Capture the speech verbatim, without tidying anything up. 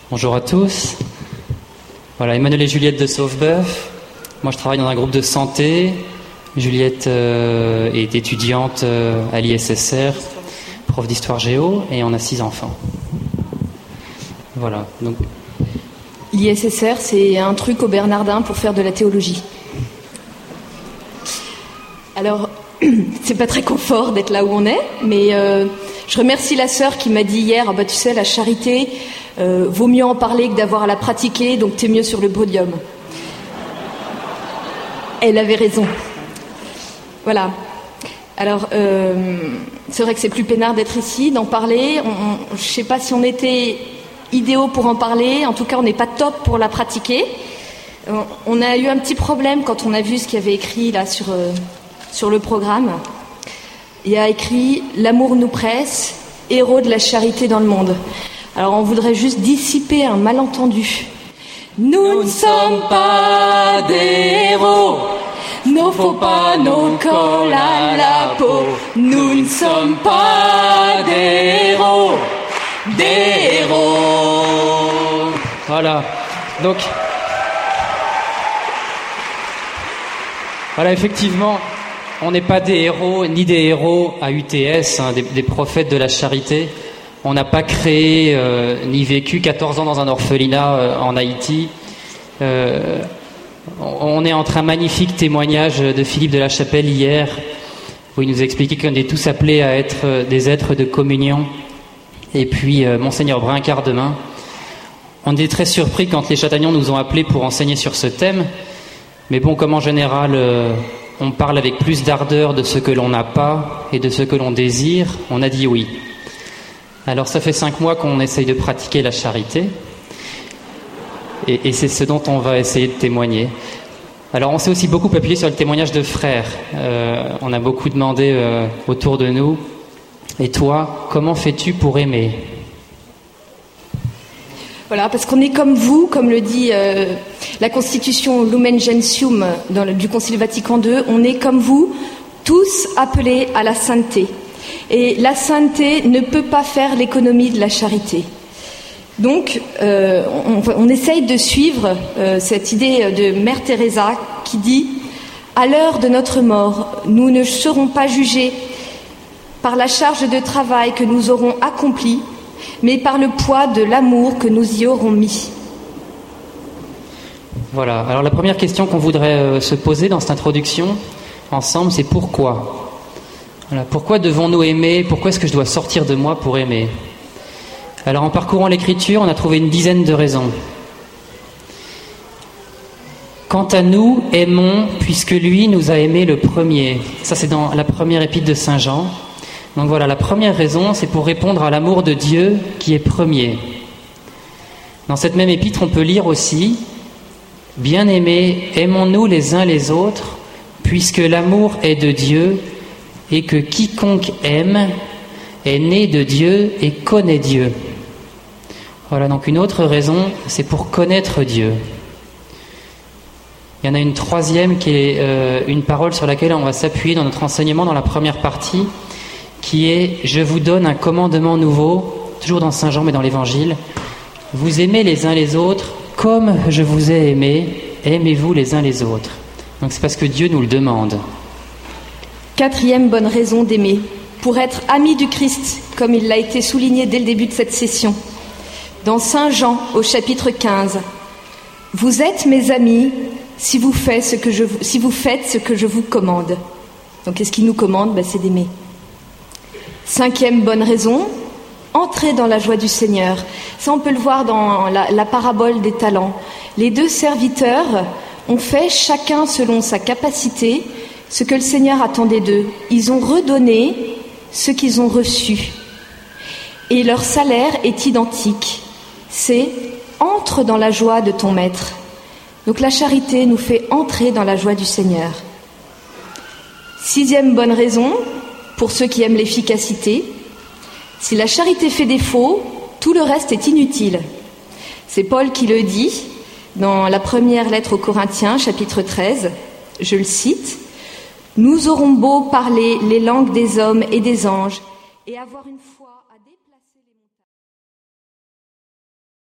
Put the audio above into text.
Bonjour à tous. Voilà, Emmanuel et Juliette de Sauveboeuf. Moi, je travaille dans un groupe de santé. Juliette euh, est étudiante euh, à l'I S S R, prof d'histoire géo, et on a six enfants. Voilà. Donc... L'I S S R, c'est un truc au Bernardin pour faire de la théologie. Alors, c'est pas très confort d'être là où on est, mais euh, je remercie la sœur qui m'a dit hier, ah bah tu sais, la charité, euh, vaut mieux en parler que d'avoir à la pratiquer, donc t'es mieux sur le podium. Elle avait raison. Voilà. Alors, euh, c'est vrai que c'est plus peinard d'être ici, d'en parler. On, on, je sais pas si on était idéaux pour en parler, en tout cas on n'est pas top pour la pratiquer. On, on a eu un petit problème quand on a vu ce qu'il y avait écrit là sur... Euh, sur le programme. Il y a écrit « L'amour nous presse, héros de la charité dans le monde ». Alors on voudrait juste dissiper un malentendu. Nous ne sommes pas des héros, ne faut pas nos cols à la peau. Nous ne sommes pas des héros, des héros. Voilà, donc... Voilà, effectivement... On n'est pas des héros, ni des héros à U T S, hein, des, des prophètes de la charité. On n'a pas créé euh, ni vécu quatorze ans dans un orphelinat euh, en Haïti. Euh, on est entre un magnifique témoignage de Philippe de la Chapelle hier, où il nous expliquait qu'on est tous appelés à être des êtres de communion. Et puis euh, Monseigneur Brincard demain. On est très surpris quand les Châtagnons nous ont appelés pour enseigner sur ce thème. Mais bon, comme en général... Euh, on parle avec plus d'ardeur de ce que l'on n'a pas et de ce que l'on désire, on a dit oui. Alors ça fait cinq mois qu'on essaye de pratiquer la charité, et, et c'est ce dont on va essayer de témoigner. Alors on s'est aussi beaucoup appuyé sur le témoignage de frères. Euh, on a beaucoup demandé euh, autour de nous, et toi, comment fais-tu pour aimer ? Voilà, parce qu'on est comme vous, comme le dit euh, la Constitution Lumen Gentium dans le, du Concile Vatican deux, on est comme vous, tous appelés à la sainteté. Et la sainteté ne peut pas faire l'économie de la charité. Donc, euh, on, on essaye de suivre euh, cette idée de Mère Teresa qui dit « À l'heure de notre mort, nous ne serons pas jugés par la charge de travail que nous aurons accomplie, mais par le poids de l'amour que nous y aurons mis. » Voilà, alors la première question qu'on voudrait euh, se poser dans cette introduction, ensemble, c'est pourquoi ? Voilà, pourquoi devons-nous aimer ? Pourquoi est-ce que je dois sortir de moi pour aimer ? Alors en parcourant l'Écriture, on a trouvé une dizaine de raisons. Quant à nous, aimons, puisque lui nous a aimés le premier. Ça, c'est dans la première épître de Saint Jean. Donc voilà, la première raison, c'est pour répondre à l'amour de Dieu qui est premier. Dans cette même épître, on peut lire aussi « Bien-aimés, aimons-nous les uns les autres, puisque l'amour est de Dieu, et que quiconque aime est né de Dieu et connaît Dieu. » Voilà, donc une autre raison, c'est pour connaître Dieu. Il y en a une troisième qui est euh, une parole sur laquelle on va s'appuyer dans notre enseignement dans la première partie, qui est « Je vous donne un commandement nouveau », toujours dans Saint Jean mais dans l'Évangile. « Vous aimez les uns les autres comme je vous ai aimé, aimez-vous les uns les autres. » Donc c'est parce que Dieu nous le demande. Quatrième bonne raison d'aimer, pour être ami du Christ, comme il l'a été souligné dès le début de cette session. Dans Saint Jean, au chapitre quinze, « Vous êtes mes amis si vous faites ce que je, si vous, faites ce que je vous commande. » Donc qu'est-ce qu'il nous commande ? Ben, c'est d'aimer. Cinquième bonne raison, entrer dans la joie du Seigneur. Ça, on peut le voir dans la, la parabole des talents. Les deux serviteurs ont fait, chacun selon sa capacité, ce que le Seigneur attendait d'eux. Ils ont redonné ce qu'ils ont reçu. Et leur salaire est identique. C'est « entre dans la joie de ton maître ». Donc la charité nous fait entrer dans la joie du Seigneur. Sixième bonne raison, pour ceux qui aiment l'efficacité, si la charité fait défaut, tout le reste est inutile. C'est Paul qui le dit dans la première lettre aux Corinthiens, chapitre treize, je le cite, « Nous aurons beau parler les langues des hommes et des anges et avoir une foi... »